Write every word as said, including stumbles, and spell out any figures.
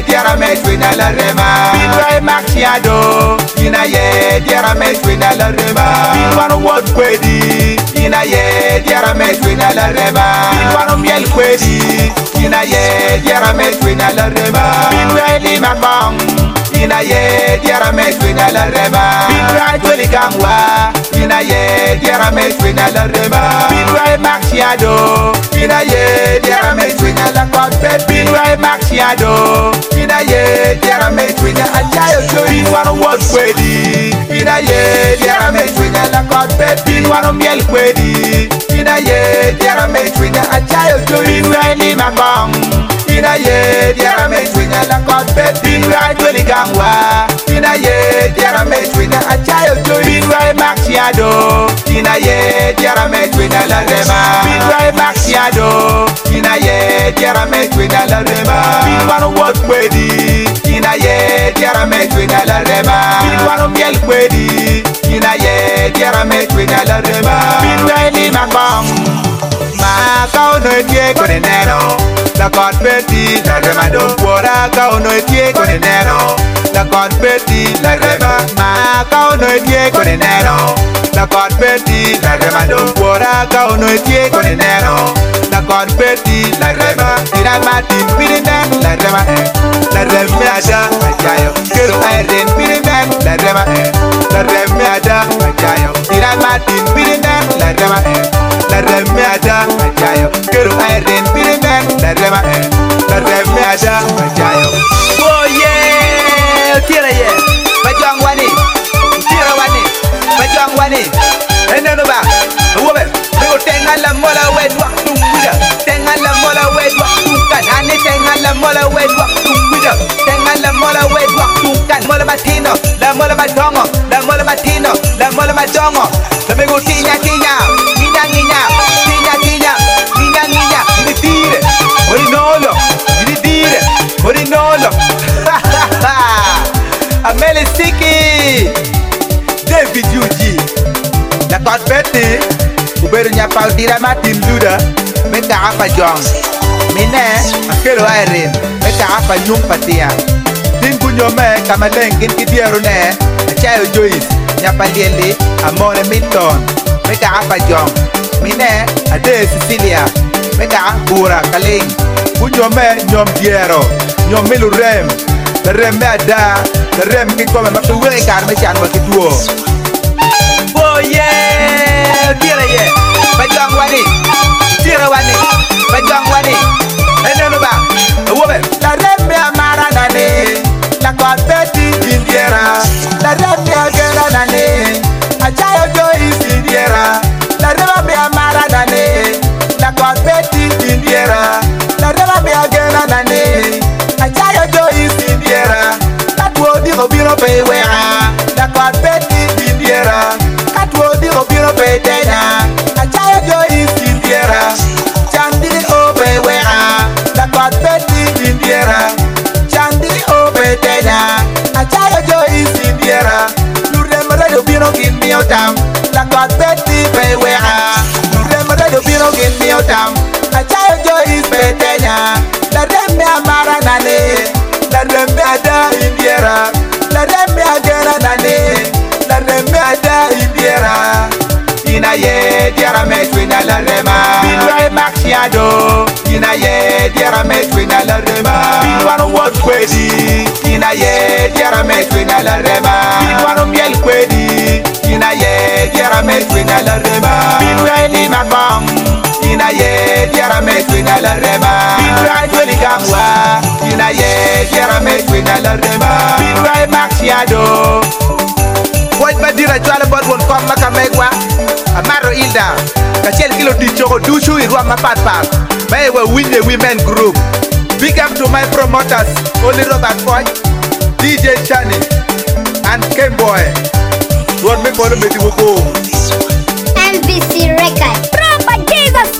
diara me twina la rema. Binwai maxiado, ina ye diara me twina la rema. Binwano wot kwedi, ina ye diara me twina la rema. Binwano miel kwedi, ina ye diara me twina la rema. Binwai lima bang, ina ye diara me twina la rema. Binwai toli gangwa, ina ye diara me twina la rema. Binwai maxiado, ina ye diara me twina la kotbet. Binwai maxiado, ina ye diara me twina ajayo jori. Binwano wot kwedi, ina ye diara me twina la kotbet. Binwano miel kwedi, ina ye diara me twina ajayo jori. Binwai lima bang, ina ye diara me twina la kotbet. Binwai toli gangwa, ina ye diara me twina ajayo jori. Binwai maxiado, ina ye diara me twina la rema. Binwai maxiado, ina ye diara me twina la rema. Binwano wot kwedi, ina ye diara me twina la rema. Binwano miel kwedi, ina ye diara me twina la rema. Binwai lima bang, ma kao no tie con enero. La confetti, la rema don cuora, cao no tie con enero. La confetti, la rema, ma cao no tie con enero. La confetti, la rema don cuora, cao no tie con enero. La confetti, la rema, tira matin, pirimen, la rema, eh. La rema ada, ajayo, quiero aeren, pirimen, la rema, eh. La rema ada, ajayo, tira matin, pirimen, la rema, eh. La rema ada, ajayo, quiero aeren, pirimen, la rema, eh. La rema ada, ajayo. Oh yeah, tira yeah, bajang wani, tira wani, bajang wani. Ene no ba, wobe, no tenga la mola wed waktu muda, tenga la mola wed waktu kan, ane tenga la mola wed waktu muda, tenga la mola wed waktu kan, mola matino, la mola madongo, la mola matino, la mola madongo. Sabi ko tinya tinya, tinya tinya, tinya tinya, tinya tinya, ini dire, orinolo, ini dire, orinolo. Amele Siki, David Yuji. La confetti, uberu nya pau tira matin duda, meka apa jong. Mine, akelo airin, meka apa nyum patia. Tin kunyo me kamaleng kin kidieru ne, achayo Joyce, nya palieli, amore Milton, meka apa jong. Mine, ade Cecilia, meka bura kaling. Kunyo me nyom diero, nyom milu rem. The rem me ada, the rem ki kome matuwe kar me chan wakiduo. Oh yeah, tira yeah, bajang wani, tira wani, bajang wani. Ene no ba, wobe. La reme amara nane, la confetti indiera. La reme agera nane, ajayo Joyce indiera. La reme amara nane, la confetti indiera. La reme agera nane, ajayo Joyce indiera. Katwo di robiro pe wea, la confetti indiera. Katwo di robiro pe tena, ajayo Joyce indiera. Chandi ope wea, la confetti indiera. Chandi ope tena, ajayo Joyce indiera. Lure mara bino kin miotam, la confetti pe wea. Lure mara bino kin miotam, ajayo Joyce pe tena. La reme amara nane, la reme ada indiera. La reme agera nane, la reme ada indiera. Ina ye diara me twina la rema. Binwai maxiado, ina ye diara me twina la rema. Binwano wot kwedi, ina ye diara me twina la rema. Binwano miel kwedi, ina ye diara me twina la rema. Binwai lima bang, ina ye diara me twina la rema. Binwai toli gangwa, ina ye diara me twina la rema. Binwai maxiado. Point madira jwala bod won kom maka megwa, amaro ilda, kachel kilo tichoko dushu irwa mapat-pat. May we win the women group. Big up to my promoters, Only Robert Point, D J Shani, and K-Boy. Run me for the medical. M V C Record. Propaganda